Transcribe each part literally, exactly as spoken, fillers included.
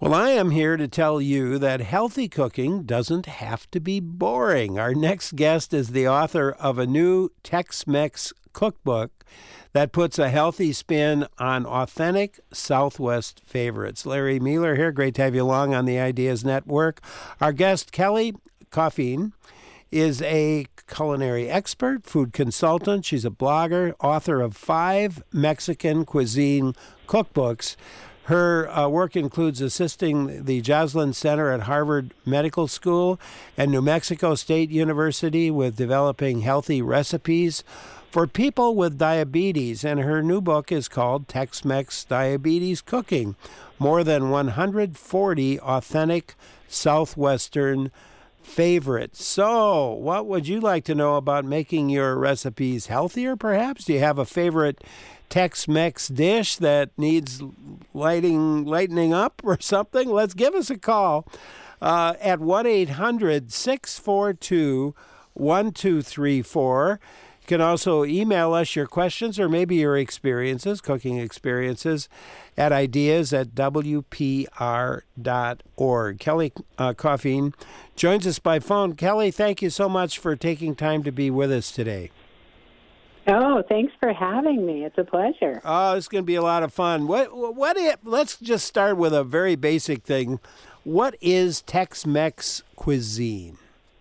Well, I am here to tell you that healthy cooking doesn't have to be boring. Our next guest is the author of a new Tex-Mex cookbook that puts a healthy spin on authentic Southwest favorites. Larry Mueller here. Great to have you along on the Ideas Network. Our guest, Kelly Coffeen, is a culinary expert, food consultant. She's a blogger, author of five Mexican cuisine cookbooks. Her uh, work includes assisting the Joslin Center at Harvard Medical School and New Mexico State University with developing healthy recipes for people with diabetes. And her new book is called Tex-Mex Diabetes Cooking, more than one hundred forty authentic Southwestern favorites. So, what would you like to know about making your recipes healthier, perhaps? Do you have a favorite Tex-Mex dish that needs lighting, lightening up or something? Let's give us a call uh, at one eight hundred six four two one two three four. You can also email us your questions or maybe your experiences, cooking experiences, at ideas at w p r dot org. Kelly uh, Coffeen joins us by phone. Kelly, thank you so much for taking time to be with us today. Oh, thanks for having me. It's a pleasure. Oh, it's going to be a lot of fun. What? What? It, let's just start with a very basic thing. What is Tex-Mex cuisine?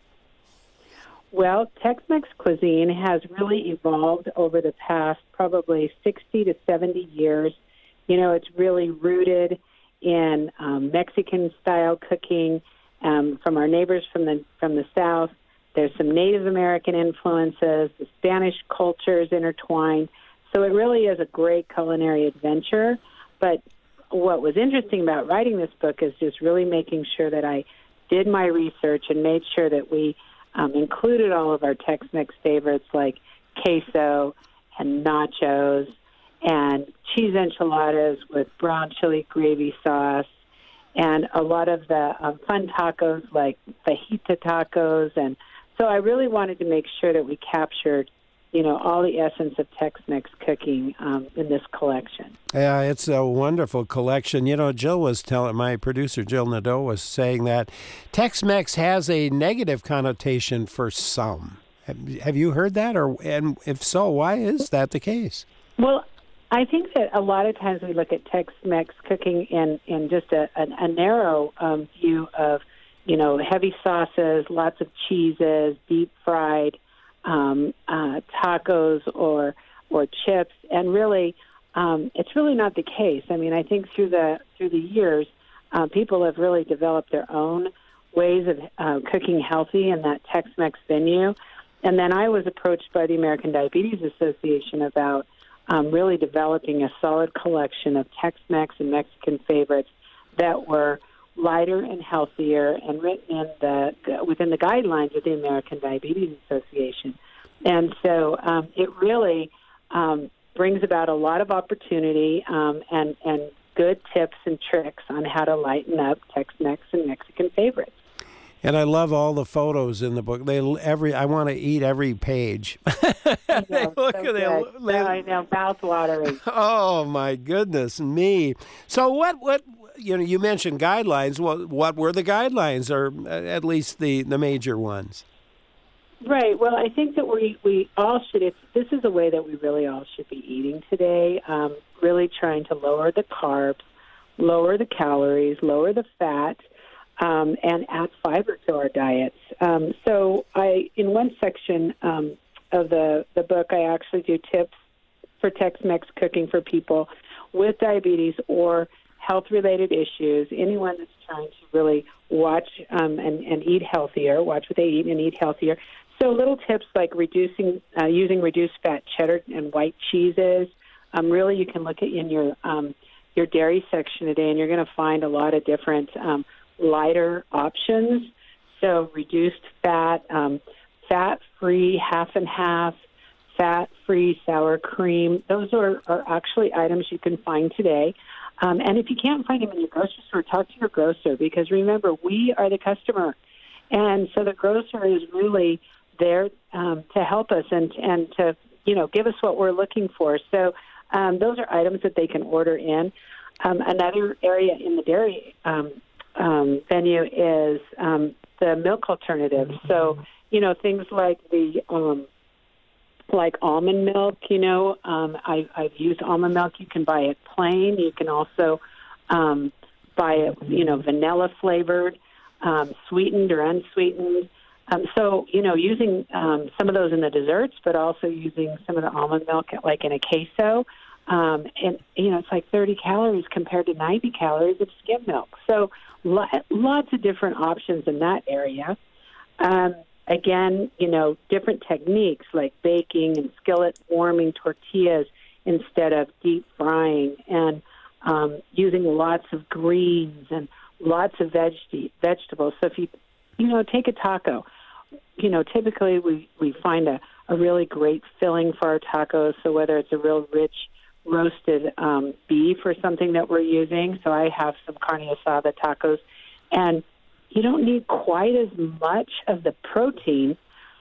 Well, Tex-Mex cuisine has really evolved over the past probably sixty to seventy years. You know, it's really rooted in um, Mexican-style cooking um, from our neighbors from the from the South. There's some Native American influences, the Spanish cultures intertwined. So it really is a great culinary adventure. But what was interesting about writing this book is just really making sure that I did my research and made sure that we um, included all of our Tex-Mex favorites like queso and nachos and cheese enchiladas with brown chili gravy sauce, and a lot of the um, fun tacos like fajita tacos. And so I really wanted to make sure that we captured, you know, all the essence of Tex-Mex cooking um, in this collection. Yeah, it's a wonderful collection. You know, Jill was telling, my producer Jill Nadeau was saying that Tex-Mex has a negative connotation for some. Have, have you heard that? Or and if so, why is that the case? Well, I think that a lot of times we look at Tex-Mex cooking in, in just a, a, a narrow um, view of, you know, heavy sauces, lots of cheeses, deep fried um, uh, tacos or or chips, and really, um, it's really not the case. I mean, I think through the through the years, uh, people have really developed their own ways of uh, cooking healthy in that Tex-Mex venue. And then I was approached by the American Diabetes Association about um, really developing a solid collection of Tex-Mex and Mexican favorites that were lighter and healthier and written in the within the guidelines of the American Diabetes Association. And so um, it really um, brings about a lot of opportunity um, and, and good tips and tricks on how to lighten up Tex-Mex and Mexican favorites. And I love all the photos in the book. They every I want to eat every page. I know, Look so at them. good. So I know, mouth-watering. Oh my goodness me! So what? What? You know, you mentioned guidelines. What? What were the guidelines, or at least the, the major ones? Right. Well, I think that we we all should. If this is a way that we really all should be eating today. Um, really trying to lower the carbs, lower the calories, lower the fat. Um, and add fiber to our diets. Um, so I, in one section um, of the, the book, I actually do tips for Tex-Mex cooking for people with diabetes or health-related issues, anyone that's trying to really watch um, and, and eat healthier, watch what they eat and eat healthier. So little tips like reducing, uh, using reduced-fat cheddar and white cheeses. Um, really, you can look at in your um, your dairy section today, and you're going to find a lot of different um, lighter options. So reduced fat, um, fat-free half and half, fat-free sour cream. Those are, are actually items you can find today. Um, and if you can't find them in your grocery store, talk to your grocer, because remember, we are the customer. And so the grocer is really there um, to help us and, and to, you know, give us what we're looking for. So um, those are items that they can order in. um, another area in the dairy um, um, venue is um, the milk alternatives. So, you know, things like the um, like almond milk. You know, um, I, I've used almond milk. You can buy it plain. You can also um, buy it, you know, vanilla flavored, um, sweetened or unsweetened. Um, so, you know, using um, some of those in the desserts, but also using some of the almond milk, like in a queso. Um, and, you know, it's like thirty calories compared to ninety calories of skim milk. So lo- lots of different options in that area. Um, again, you know, different techniques like baking and skillet warming tortillas instead of deep frying, and um, using lots of greens and lots of veg- vegetables. So if you, you know, take a taco, you know, typically we, we find a, a really great filling for our tacos. So whether it's a real rich roasted um, beef or something that we're using. So I have some carne asada tacos, and you don't need quite as much of the protein,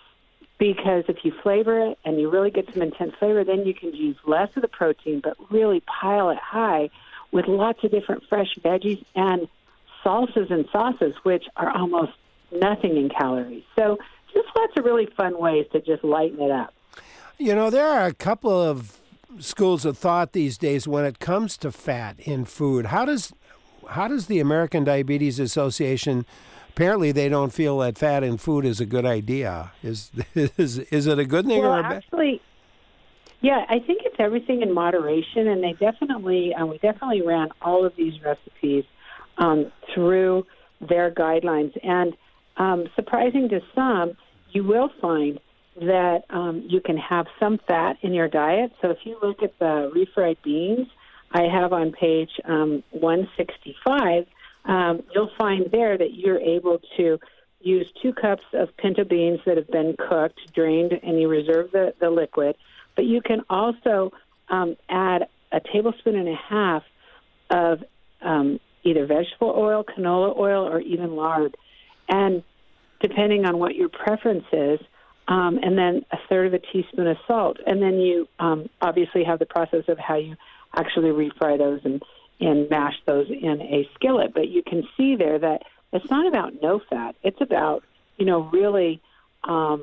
because if you flavor it and you really get some intense flavor, then you can use less of the protein, but really pile it high with lots of different fresh veggies and salsas and sauces, which are almost nothing in calories. So just lots of really fun ways to just lighten it up. You know, there are a couple of schools of thought these days when it comes to fat in food. How does how does the American Diabetes Association, apparently they don't feel that fat in food is a good idea. Is is is it a good thing well, or a bad? Actually, yeah, I think it's everything in moderation, and they definitely uh, we definitely ran all of these recipes um, through their guidelines, and um, surprising to some, you will find that um, you can have some fat in your diet. So if you look at the refried beans I have on page um, one sixty-five, um, you'll find there that you're able to use two cups of pinto beans that have been cooked, drained, and you reserve the, the liquid. But you can also um, add a tablespoon and a half of um, either vegetable oil, canola oil, or even lard. And depending on what your preference is, Um, and then a third of a teaspoon of salt. And then you um, obviously have the process of how you actually refry those and, and mash those in a skillet. But you can see there that it's not about no fat. It's about, you know, really um,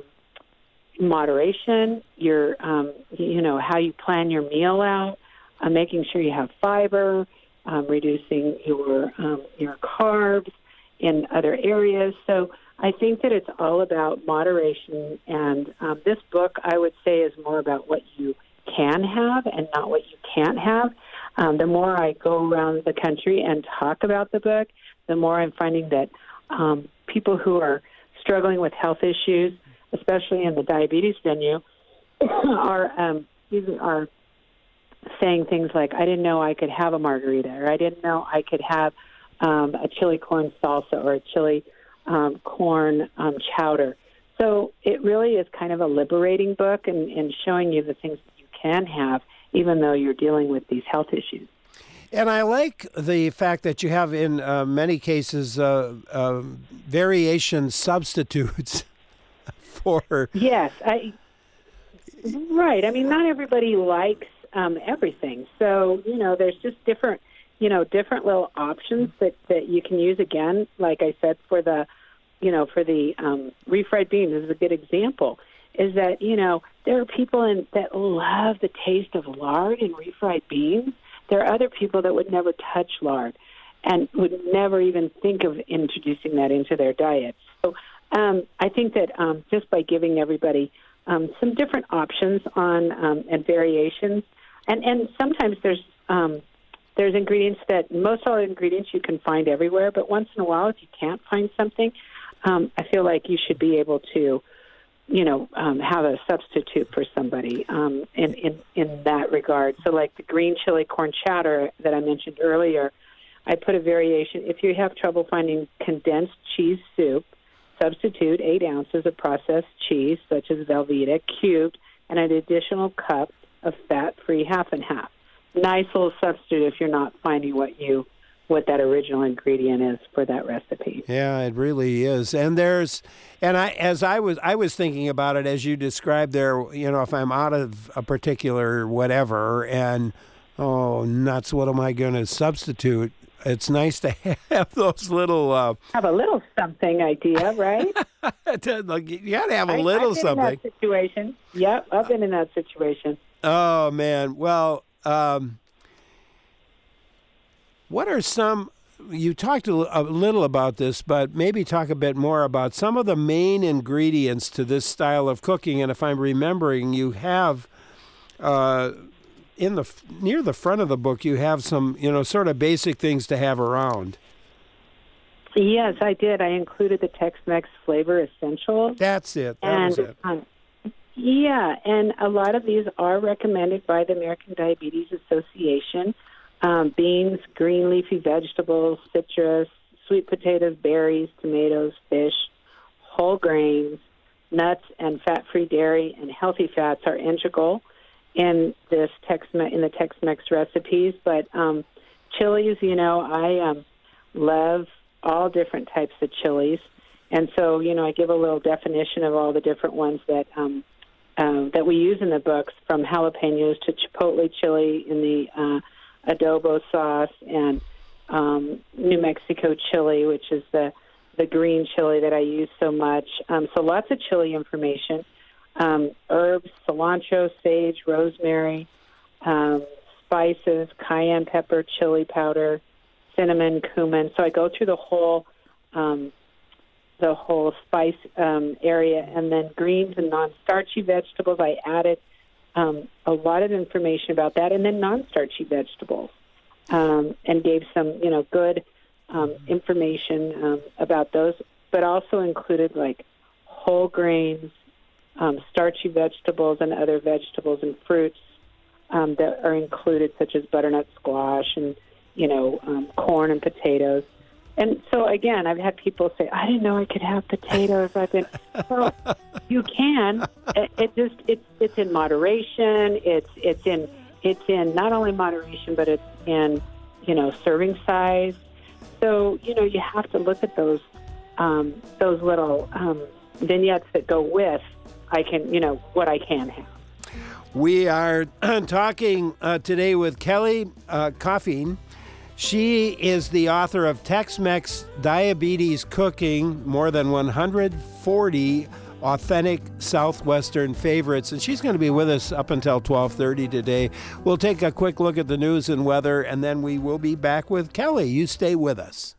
moderation, your, um, you know, how you plan your meal out, uh, making sure you have fiber, um, reducing your um, your carbs in other areas. So I think that it's all about moderation, and um, this book, I would say, is more about what you can have and not what you can't have. Um, the more I go around the country and talk about the book, the more I'm finding that um, people who are struggling with health issues, especially in the diabetes venue, are um, are saying things like, I didn't know I could have a margarita, or I didn't know I could have um, a chili corn salsa or a chili Um, corn um, chowder. So it really is kind of a liberating book, and, and showing you the things that you can have, even though you're dealing with these health issues. And I like the fact that you have, in uh, many cases, uh, uh, variation substitutes for... Yes, I, right. I mean, not everybody likes um, everything. So, you know, there's just different, you know, different little options that, that you can use. Again, like I said, for the you know, for the um, refried beans is a good example, is that, you know, there are people in, that love the taste of lard in refried beans. There are other people that would never touch lard and would never even think of introducing that into their diet. So um, I think that um, just by giving everybody um, some different options on um, and variations, and, and sometimes there's um, there's ingredients that, most all ingredients you can find everywhere, but once in a while, if you can't find something, Um, I feel like you should be able to, you know, um, have a substitute for somebody um, in, in, in that regard. So like the green chili corn chowder that I mentioned earlier, I put a variation. If you have trouble finding condensed cheese soup, substitute eight ounces of processed cheese, such as Velveeta, cubed, and an additional cup of fat-free half and half. Nice little substitute if you're not finding what you what that original ingredient is for that recipe. Yeah, it really is. And there's, and I, as I was, I was thinking about it as you described there, you know, if I'm out of a particular whatever and Oh, nuts. What am I going to substitute? It's nice to have those little... Uh, have a little something idea, right? You got to have a I, little I've been something. in that situation. Yep, I've been in that situation. Oh, man. Well, um, what are some... You talked a, a little about this, but maybe talk a bit more about some of the main ingredients to this style of cooking. And if I'm remembering, you have... Uh, in the near the front of the book, you have some, you know, sort of basic things to have around. Yes, I did. I included the Tex-Mex flavor essentials. That's it. That and, was it. Um, yeah, and a lot of these are recommended by the American Diabetes Association. Um, beans, green leafy vegetables, citrus, sweet potatoes, berries, tomatoes, fish, whole grains, nuts, and fat-free dairy and healthy fats are integral in this Tex-Mex, in the Tex-Mex recipes. But um, chilies, you know, I um, love all different types of chilies, and so you know, I give a little definition of all the different ones that um, uh, that we use in the books, from jalapenos to chipotle chili in the uh, adobo sauce, and um, New Mexico chili, which is the the green chili that I use so much. Um, so lots of chili information. Um, herbs, cilantro, sage, rosemary, um, spices, cayenne pepper, chili powder, cinnamon, cumin. So I go through the whole um, the whole spice um, area, and then greens and non-starchy vegetables. I added um, a lot of information about that, and then non-starchy vegetables, um, and gave some you know good um, information um, about those, but also included like whole grains, Um, starchy vegetables, and other vegetables and fruits um, that are included, such as butternut squash and, you know, um, corn and potatoes. And so, again, I've had people say, I didn't know I could have potatoes. I've been, well, you can. It, it just, it's, it's in moderation. It's, it's in, it's in not only moderation, but it's in, you know, serving size. So, you know, you have to look at those, um, those little um, vignettes that go with I can, you know, what I can have. We are talking uh, today with Kelly uh, Coffeen. She is the author of Tex-Mex Diabetes Cooking, more than one hundred forty authentic Southwestern favorites, and she's going to be with us up until twelve thirty today. We'll take a quick look at the news and weather, and then we will be back with Kelly. You stay with us.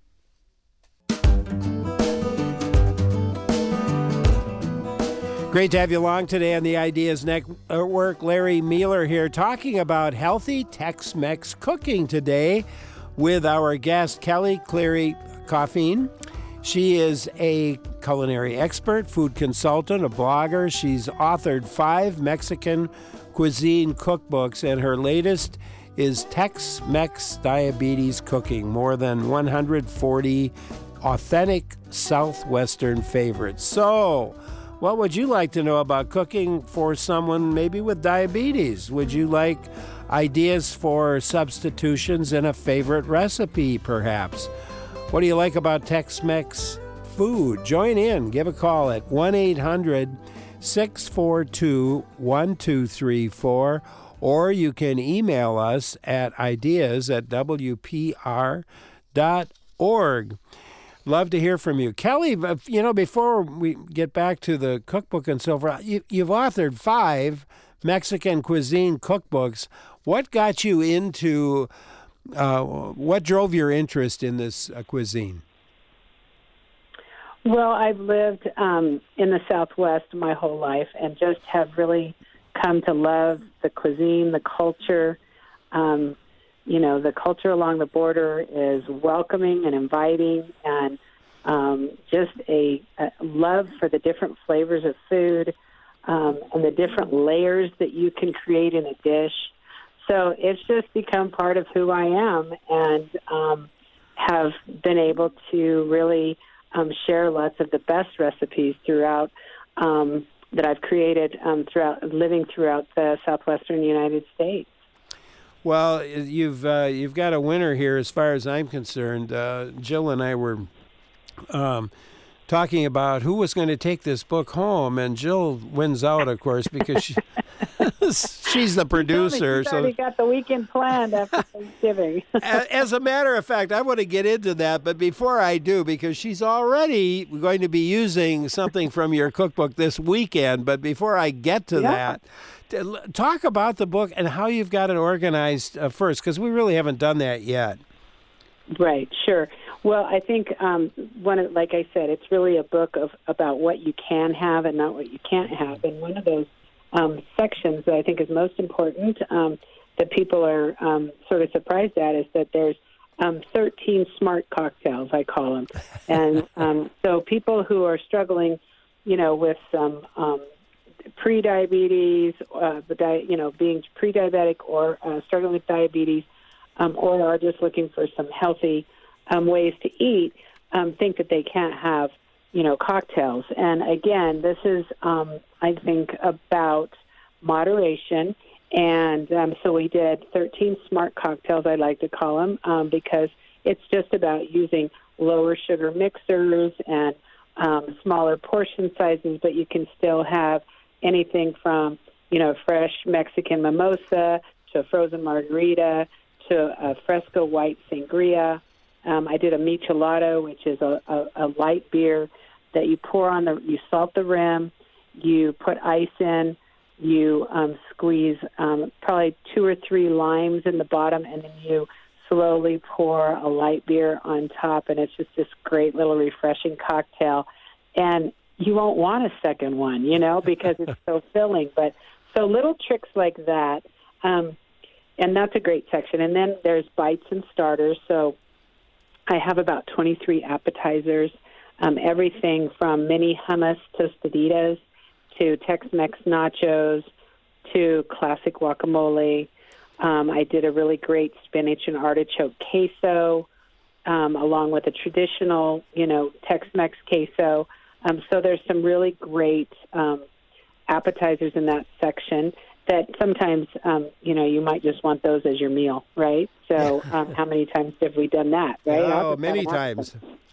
Great to have you along today on the Ideas Network. Larry Mueller here, talking about healthy Tex-Mex cooking today with our guest, Kelly Cleary Coffeen. She is a culinary expert, food consultant, a blogger. She's authored five Mexican cuisine cookbooks, and her latest is Tex-Mex Diabetes Cooking, more than one hundred forty authentic Southwestern favorites. So, what would you like to know about cooking for someone maybe with diabetes? Would you like ideas for substitutions in a favorite recipe, perhaps? What do you like about Tex-Mex food? Join in. Give a call at one eight hundred six four two one two three four, or you can email us at ideas at w p r dot org. Love to hear from you. Kelly, you know, before we get back to the cookbook and so forth, you, you've authored five Mexican cuisine cookbooks. What got you into, uh, what drove your interest in this uh, cuisine? Well, I've lived um, in the Southwest my whole life and just have really come to love the cuisine, the culture. Um, you know, the culture along the border is welcoming and inviting, and um, just a, a love for the different flavors of food um, and the different layers that you can create in a dish. So it's just become part of who I am, and um, have been able to really um, share lots of the best recipes throughout um, that I've created um, throughout living throughout the Southwestern United States. Well, you've uh, you've got a winner here as far as I'm concerned. Uh, Jill and I were um, talking about who was going to take this book home, and Jill wins out, of course, because she She's the producer. She's so already got the weekend planned after Thanksgiving. As a matter of fact, I want to get into that, but before I do, because she's already going to be using something from your cookbook this weekend, but before I get to Yeah. that, talk about the book and how you've got it organized uh, first, because we really haven't done that yet. Right, sure. Well, I think um, one of, like I said, it's really a book of about what you can have and not what you can't have. And one of those um, sections that I think is most important um, that people are um, sort of surprised at is that there's um, thirteen smart cocktails, I call them. And um, so people who are struggling, you know, with some um, pre-diabetes, uh, the di- you know, being pre-diabetic or uh, struggling with diabetes, um, or are just looking for some healthy um, ways to eat, um, think that they can't have, you know, cocktails. And again, this is, um, I think, about moderation. And um, so we did thirteen smart cocktails, I like to call them, um, because it's just about using lower sugar mixers and um, smaller portion sizes, but you can still have anything from, you know, fresh Mexican mimosa to a frozen margarita to a fresco white sangria. Um, I did a michelada, which is a, a, a light beer that you pour on the, you salt the rim, you put ice in, you um, squeeze um, probably two or three limes in the bottom, and then you slowly pour a light beer on top, and it's just this great little refreshing cocktail. And you won't want a second one, you know, because it's so filling. But so little tricks like that, um, and that's a great section. And then there's bites and starters. So I have about twenty-three appetizers, um, everything from mini hummus tostaditas to Tex-Mex nachos to classic guacamole. Um, I did a really great spinach and artichoke queso, um, along with a traditional, you know, Tex-Mex queso. Um, so there's some really great um, appetizers in that section that sometimes, um, you know, you might just want those as your meal, right? So um, how many times have we done that, right? Oh, many times.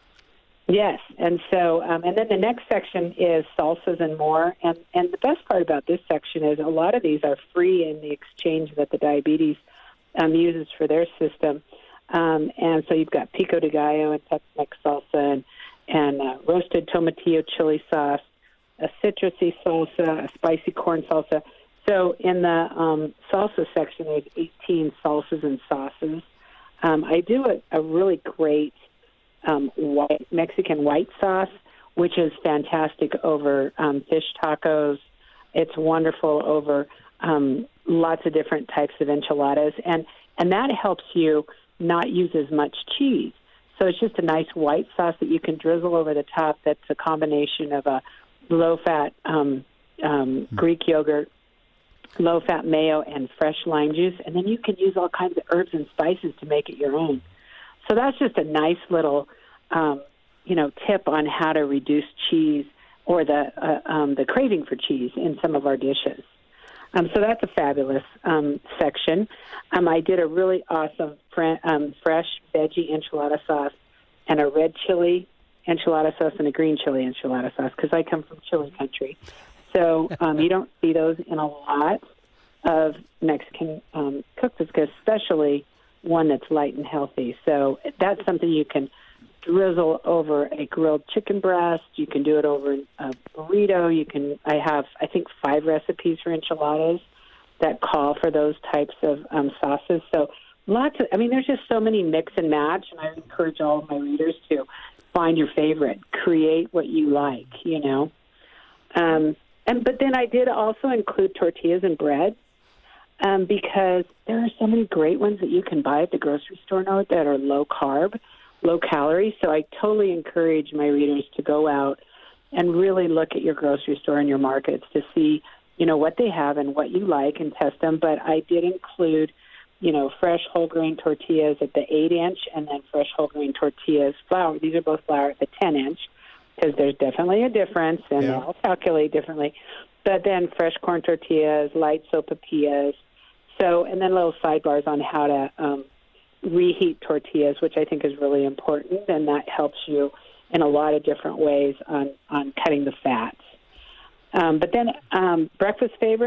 Yes, and so, um, and then the next section is salsas and more, and, and the best part about this section is a lot of these are free in the exchange that the diabetes um, uses for their system, um, and so you've got pico de gallo and Tex-Mex salsa and, and uh, roasted tomatillo chili sauce, a citrusy salsa, a spicy corn salsa. So in the um, salsa section, there's eighteen salsas and sauces. Um, I do a, a really great Um, white Mexican white sauce, which is fantastic over um, fish tacos. It's wonderful over um, lots of different types of enchiladas, and and that helps you not use as much cheese. So it's just a nice white sauce that you can drizzle over the top. That's a combination of a low-fat um, um, Greek yogurt, low-fat mayo, and fresh lime juice, and then you can use all kinds of herbs and spices to make it your own. So that's just a nice little, um, you know, tip on how to reduce cheese or the uh, um, the craving for cheese in some of our dishes. Um, so that's a fabulous um, section. Um, I did a really awesome fre- um, fresh veggie enchilada sauce and a red chili enchilada sauce and a green chili enchilada sauce because I come from chili country. So um, you don't see those in a lot of Mexican um, cookbooks, especially one that's light and healthy. So that's something you can drizzle over a grilled chicken breast. You can do it over a burrito. You can. I have, I think, five recipes for enchiladas that call for those types of um, sauces. So lots of, I mean, there's just so many mix and match, and I encourage all of my readers to find your favorite, create what you like, you know. Um, and but then I did also include tortillas and bread. Um, because there are so many great ones that you can buy at the grocery store now that are low carb, low calorie. So I totally encourage my readers to go out and really look at your grocery store and your markets to see, you know, what they have and what you like and test them. But I did include, you know, fresh whole grain tortillas at the eight inch and then fresh whole grain tortillas flour. These are both flour at the ten inch because there's definitely a difference and yeah. they all calculate differently. But then fresh corn tortillas, light sopapillas. So, and then little sidebars on how to um, reheat tortillas, which I think is really important, and that helps you in a lot of different ways on, on cutting the fats. Um, but then um, breakfast favorites,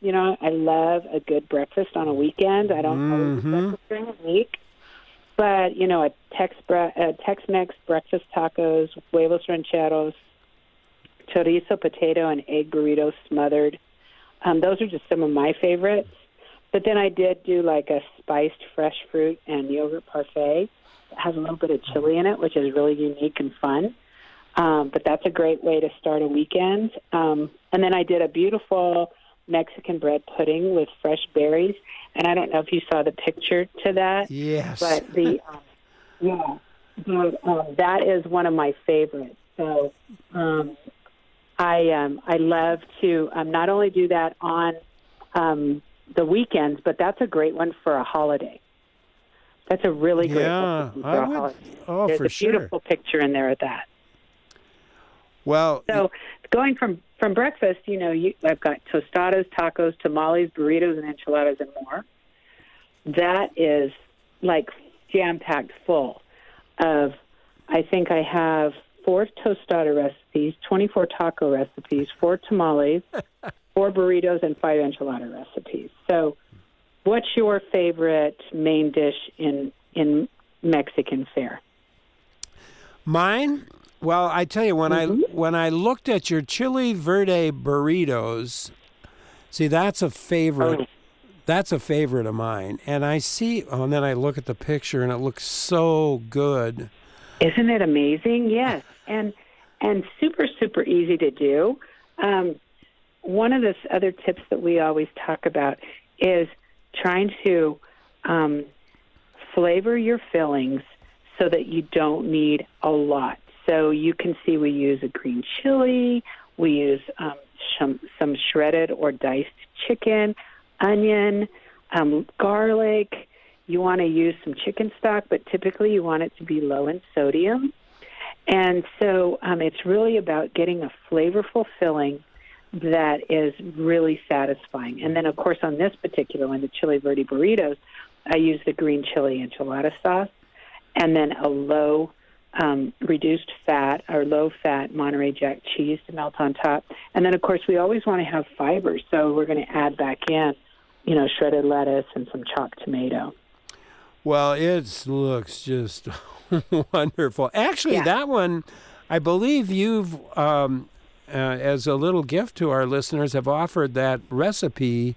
You know, I love a good breakfast on a weekend. I don't always eat Mhm. breakfast during the week. But, you know, a, Tex bre- a Tex-Mex breakfast tacos, huevos rancheros, chorizo, potato, and egg burritos smothered. Um, those are just some of my favorites. But then I did do like a spiced fresh fruit and yogurt parfait that has a little bit of chili in it, which is really unique and fun. Um, but that's a great way to start a weekend. Um, and then I did a beautiful Mexican bread pudding with fresh berries. And I don't know if you saw the picture to that. Yes. But the um, yeah, the, um, that is one of my favorites. So um, I um, I love to um, not only do that on um, the weekends, but that's a great one for a holiday. That's a really great Yeah, recipe for I a would- holiday. oh, There's for a sure. beautiful picture in there of that. Well, So going from, from breakfast, you know, you, I've got tostadas, tacos, tamales, burritos, and enchiladas and more. That is like jam-packed full of, I think I have four tostada recipes, twenty-four taco recipes, four tamales, four burritos, and five enchilada recipes. So what's your favorite main dish in, in Mexican fare? mine. Well, I tell you, when Mhm. I when I looked at your chili verde burritos, see that's a favorite. Oh. That's a favorite of mine. And I see, oh, and then I look at the picture, and it looks so good. Isn't it amazing? Yes, and and super super easy to do. Um, one of the other tips that we always talk about is trying to um, flavor your fillings so that you don't need a lot. So you can see we use a green chili, we use um, some, some shredded or diced chicken, onion, um, garlic. You want to use some chicken stock, but typically you want it to be low in sodium. And so um, it's really about getting a flavorful filling that is really satisfying. And then, of course, on this particular one, the chili verde burritos, I use the green chili enchilada sauce and then a low um, reduced fat or low-fat Monterey Jack cheese to melt on top. And then, of course, we always want to have fiber, so we're going to add back in, you know, shredded lettuce and some chopped tomato. Well, it looks just wonderful. Actually, Yeah. that one, I believe you've, um, uh, as a little gift to our listeners, have offered that recipe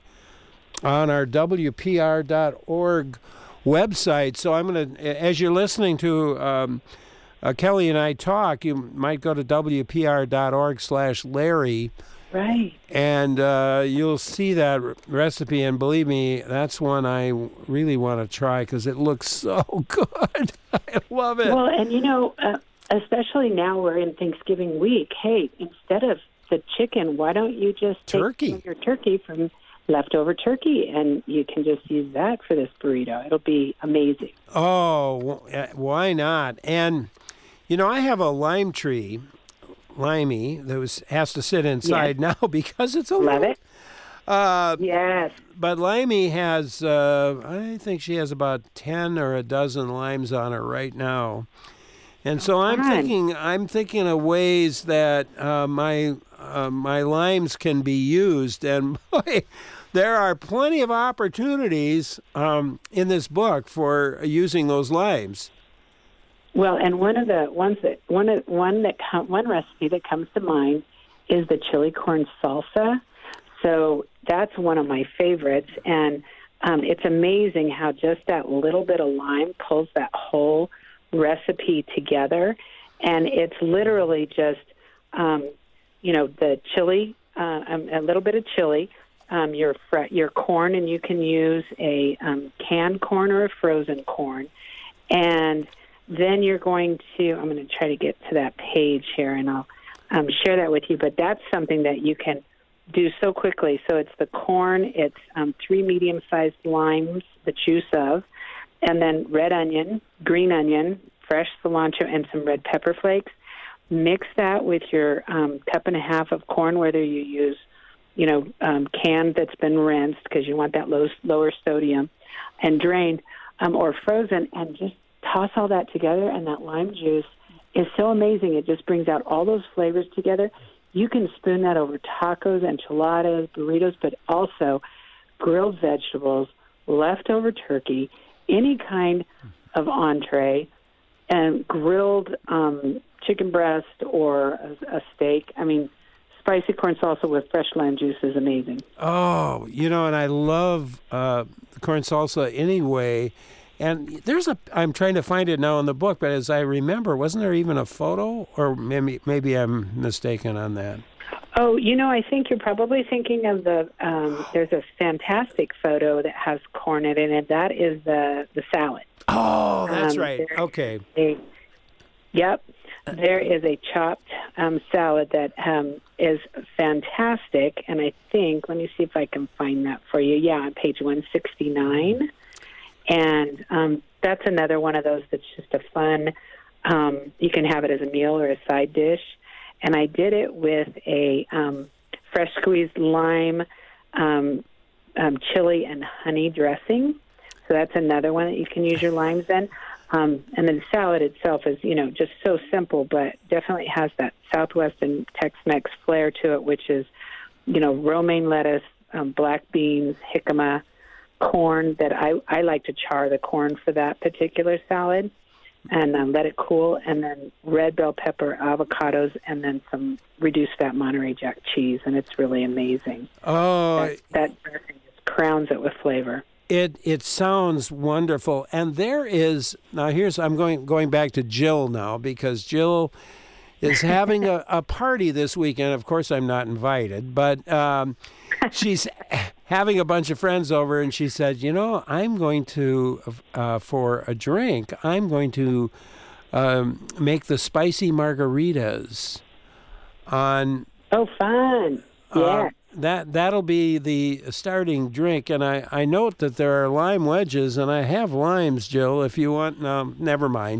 on our W P R dot org website. So I'm going to, as you're listening to um, uh, Kelly and I talk, you might go to W P R dot org slash Larry. Right. And uh, you'll see that r- recipe, and believe me, that's one I really want to try because it looks so good. I love it. Well, and you know, uh, especially now we're in Thanksgiving week, hey, instead of the chicken, why don't you just take Turkey. some of your turkey from leftover turkey, and you can just use that for this burrito. It'll be amazing. Oh, w- uh, why not? And, you know, I have a lime tree, limey, that was, has to sit inside now because it's a Love little, it. Uh, Yes. but Limey has, uh, I think she has about ten or a dozen limes on her right now. And so I'm fun. thinking, I'm thinking of ways that uh, my uh, my limes can be used, and boy, there are plenty of opportunities um, in this book for using those limes. Well, and one of the ones that one of, one that com- one recipe that comes to mind is the chili corn salsa. So that's one of my favorites, and um, it's amazing how just that little bit of lime pulls that whole recipe together, and it's literally just um, you know the chili, uh, um, a little bit of chili, um, your fr- your corn, and you can use a um, canned corn or a frozen corn, and then you're going to, I'm going to try to get to that page here, and I'll um, share that with you, but that's something that you can do so quickly. So it's the corn, it's um, three medium-sized limes, the juice of, and then red onion, green onion, fresh cilantro, and some red pepper flakes. Mix that with your um, cup and a half of corn, whether you use, you know, um, canned that's been rinsed because you want that low, lower sodium, and drained, um, or frozen, and just toss all that together, and that lime juice is so amazing. It just brings out all those flavors together. you can spoon that over tacos, enchiladas, burritos, but also grilled vegetables, leftover turkey, any kind of entree, and grilled um, chicken breast or a, a steak. I mean, spicy corn salsa with fresh lime juice is amazing. Oh, you know, and I love uh, corn salsa anyway. And there's a, I'm trying to find it now in the book, but as I remember, wasn't there even a photo? Or maybe maybe I'm mistaken on that. Oh, you know, I think you're probably thinking of the, um, there's a fantastic photo that has corn in it. That is the, the salad. Oh, that's um, right. Okay. A, yep. There is a chopped um, salad that um, is fantastic. And I think, let me see if I can find that for you. Yeah, on page one sixty-nine. And um, that's another one of those that's just a fun, um, you can have it as a meal or a side dish. And I did it with a um, fresh squeezed lime, um, um, chili, and honey dressing. So that's another one that you can use your limes in. Um, and then the salad itself is, you know, just so simple, but definitely has that Southwest and Tex-Mex flair to it, which is, you know, romaine lettuce, um, black beans, jicama, corn. That I, I like to char the corn for that particular salad and um, let it cool, and then red bell pepper, avocados, and then some reduced fat Monterey Jack cheese, and it's really amazing. Oh, that, that dressing just crowns it with flavor. It it sounds wonderful. And there is, now here's, I'm going going back to Jill now, because Jill is having a, a party this weekend. Of course, I'm not invited, but um, she's having a bunch of friends over, and she said, you know, I'm going to, uh, for a drink, I'm going to um, make the spicy margaritas on... Oh, fun. Yeah. Uh, that, that'll be the starting drink. And I, I note that there are lime wedges, and I have limes, Jill, if you want. No, never mind.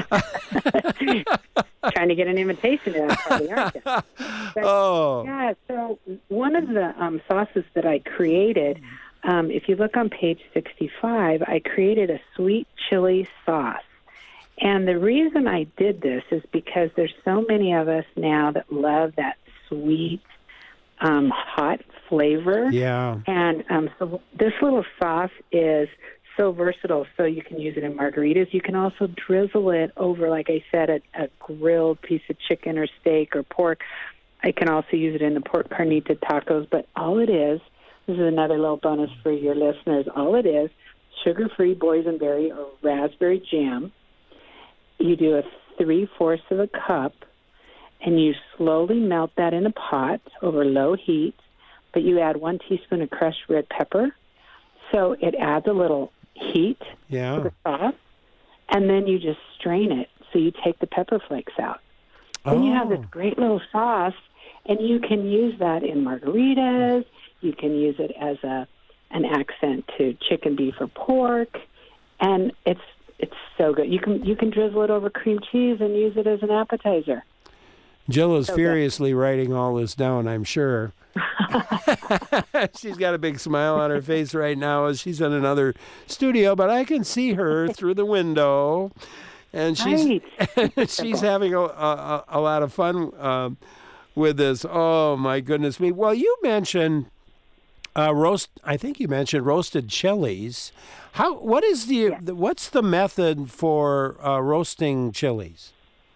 Trying to get an invitation to that party, aren't you? But, oh. Yeah, so one of the um, sauces that I created, um, if you look on page sixty-five, I created a sweet chili sauce. And the reason I did this is because there's so many of us now that love that sweet, um, hot flavor. Yeah. And um, so this little sauce is so versatile. So you can use it in margaritas. You can also drizzle it over, like I said, a, a grilled piece of chicken or steak or pork. I can also use it in the pork carnita tacos. But all it is, this is another little bonus for your listeners, all it is, sugar-free boysenberry or raspberry jam. You do a three-fourths of a cup, and you slowly melt that in a pot over low heat, but you add one teaspoon of crushed red pepper. So it adds a little heat yeah. to the sauce, and then you just strain it. So you take the pepper flakes out. Then oh. you have this great little sauce, and you can use that in margaritas. You can use it as a an accent to chicken, beef, or pork, and it's it's so good. You can you can drizzle it over cream cheese and use it as an appetizer. Jill is so furiously good. Writing all this down, I'm sure. She's got a big smile on her face right now as she's in another studio, but I can see her through the window, and she's right. she's having a, a, a lot of fun um, with this. Oh my goodness me! Well, you mentioned uh, roast. I think you mentioned roasted chilies. How? What is the, yeah. the what's the method for uh, roasting chilies?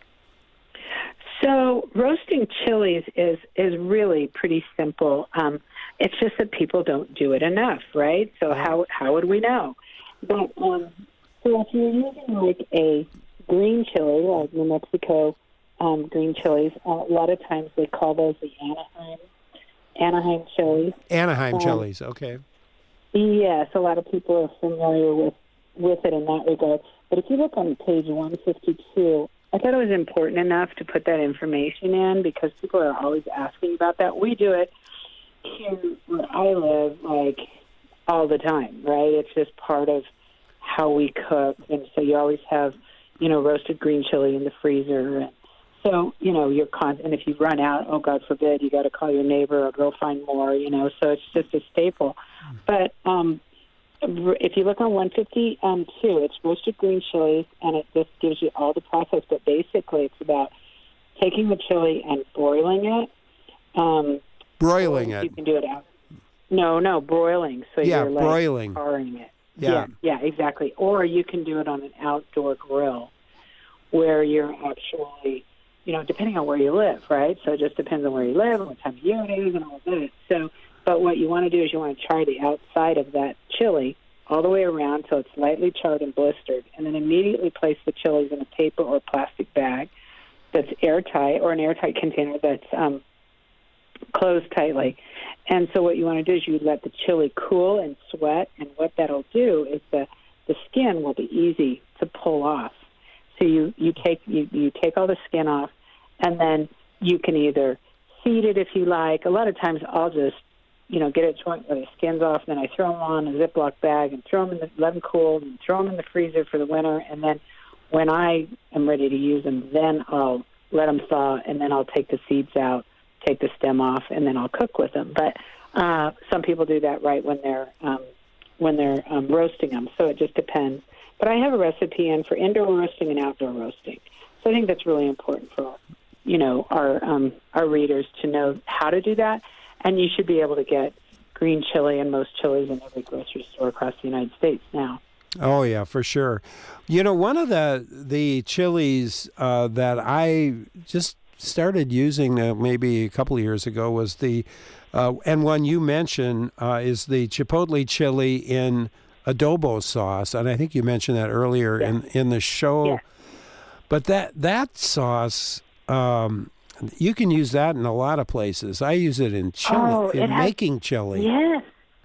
So roasting chilies is, is really pretty simple. Um, it's just that people don't do it enough, right? So how how would we know? But um, so if you're using like a green chili, like New Mexico um, green chilies, uh, a lot of times they call those the Anaheim Anaheim chilies. Anaheim um, chilies, okay. Yes, a lot of people are familiar with, with it in that regard. But if you look on page one fifty-two, I thought it was important enough to put that information in because people are always asking about that. We do it here where I live, like, all the time, right? It's just part of how we cook. And so you always have, you know, roasted green chili in the freezer. And so, you know, you're con- and if you run out, oh, God forbid, you got to call your neighbor or go find more, you know. So it's just a staple. But um if you look on one fifty-two, um, it's roasted green chilies, and it just gives you all the process. But basically, it's about taking the chili and boiling it, Um, broiling it. You can do it out. No, no, broiling. So yeah, you're like broiling. charring it. Yeah. yeah, yeah, exactly. Or you can do it on an outdoor grill where you're actually, you know, depending on where you live, right? So it just depends on where you live and what time of year it is and all of that. So, but what you want to do is you want to char the outside of that chili all the way around so it's lightly charred and blistered, and then immediately place the chilies in a paper or plastic bag that's airtight, or an airtight container that's um, closed tightly. And so what you want to do is you let the chili cool and sweat, and what that'll do is the, the skin will be easy to pull off. So you, you take you, you take all the skin off, and then you can either seed it if you like. A lot of times I'll just, you know, get it joint where the skin's off, and then I throw them on a Ziploc bag and throw them in the, let them cool, and throw them in the freezer for the winter. And then when I am ready to use them, then I'll let them thaw, and then I'll take the seeds out, take the stem off, and then I'll cook with them. But uh, some people do that right when they're um, when they're um, roasting them. So it just depends. But I have a recipe in for indoor roasting and outdoor roasting. So I think that's really important for, you know, our um, our readers to know how to do that. And you should be able to get green chili and most chilies in every grocery store across the United States now. Oh, yeah, for sure. You know, one of the the chilies uh, that I just started using uh, maybe a couple of years ago was the, uh, and one you mentioned, uh, is the Chipotle chili in adobo sauce. And I think you mentioned that earlier yeah. in, in the show. Yeah. But that, that sauce... Um, you can use that in a lot of places. I use it in chili, oh, in has, making chili. Yes.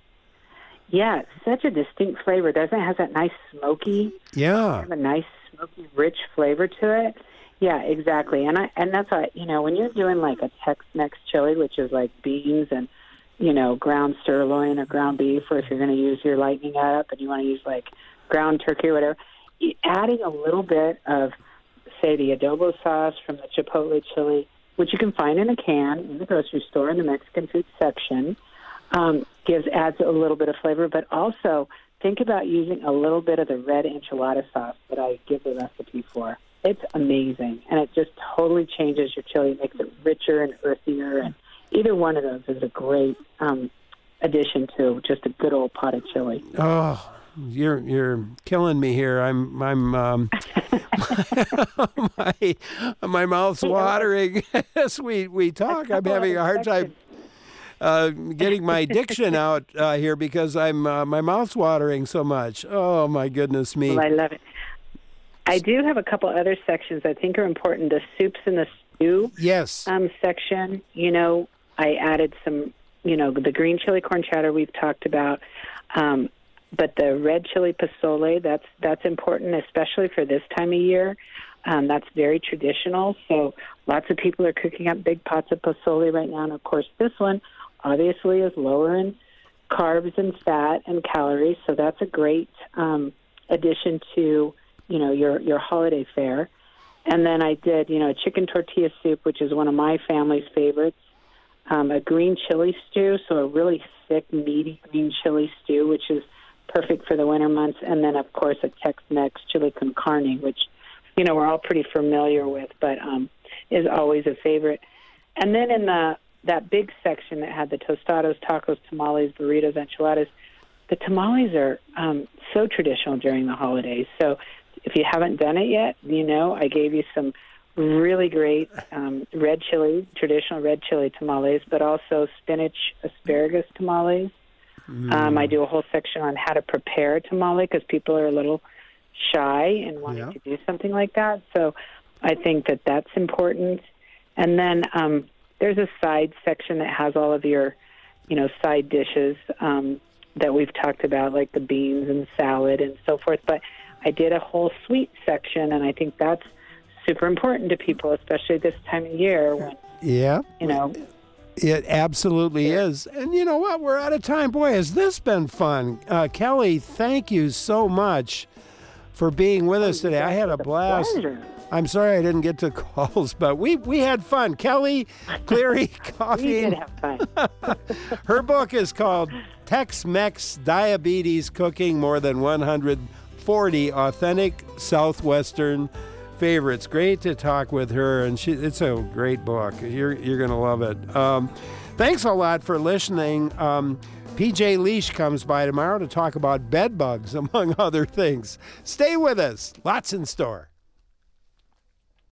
Yeah, such a distinct flavor, doesn't it? It has that nice smoky, yeah, have a nice smoky, rich flavor to it. Yeah, exactly. And I and that's why, you know, when you're doing like a Tex-Mex chili, which is like beans and, you know, ground sirloin or ground beef, or if you're going to use your lightning up and you want to use like ground turkey or whatever, adding a little bit of, say, the adobo sauce from the Chipotle chili, which you can find in a can in the grocery store in the Mexican food section, um, gives adds a little bit of flavor. But also think about using a little bit of the red enchilada sauce that I give the recipe for. It's amazing, and it just totally changes your chili. It makes it richer and earthier, and either one of those is a great um, addition to just a good old pot of chili. Oh, you're you're killing me here. I'm I'm um, my my mouth's watering as we we talk. I'm having a hard time uh, getting my diction out uh, here because I'm uh, my mouth's watering so much. Oh my goodness me! Well, I love it. I do have a couple other sections I think are important. The soups and the stew yes um, section. You know, I added some. You know, the green chili corn chowder we've talked about. Um, But the red chili pozole, that's that's important, especially for this time of year. Um, that's very traditional. So lots of people are cooking up big pots of pozole right now. And, of course, this one obviously is lower in carbs and fat and calories. So that's a great um, addition to, you know, your, your holiday fare. And then I did, you know, a chicken tortilla soup, which is one of my family's favorites, um, a green chili stew, so a really thick, meaty green chili stew, which is perfect for the winter months, and then, of course, a Tex-Mex chili con carne, which, you know, we're all pretty familiar with, but um, is always a favorite. And then in the that big section that had the tostados, tacos, tamales, burritos, enchiladas, the tamales are um, so traditional during the holidays. So if you haven't done it yet, you know, I gave you some really great um, red chili, traditional red chili tamales, but also spinach asparagus tamales. Mm. Um, I do a whole section on how to prepare a tamale because people are a little shy and wanting yeah. to do something like that. So I think that that's important. And then um, there's a side section that has all of your, you know, side dishes um, that we've talked about, like the beans and salad and so forth. But I did a whole sweet section, and I think that's super important to people, especially this time of year when, yeah. you know, it absolutely is. And you know what? We're out of time. Boy, has this been fun. Uh, Kelly, thank you so much for being with us today. I had a blast. Pleasure. I'm sorry I didn't get to calls, but we, we had fun. Kelly Cleary Coffee. We did have fun. Her book is called Tex-Mex Diabetes Cooking, More Than one hundred forty Authentic Southwestern favorites. Great to talk with her, and she, it's a great book. You're you're gonna love it. Um, thanks a lot for listening. Um, P J Leash comes by tomorrow to talk about bed bugs, among other things. Stay with us. Lots in store.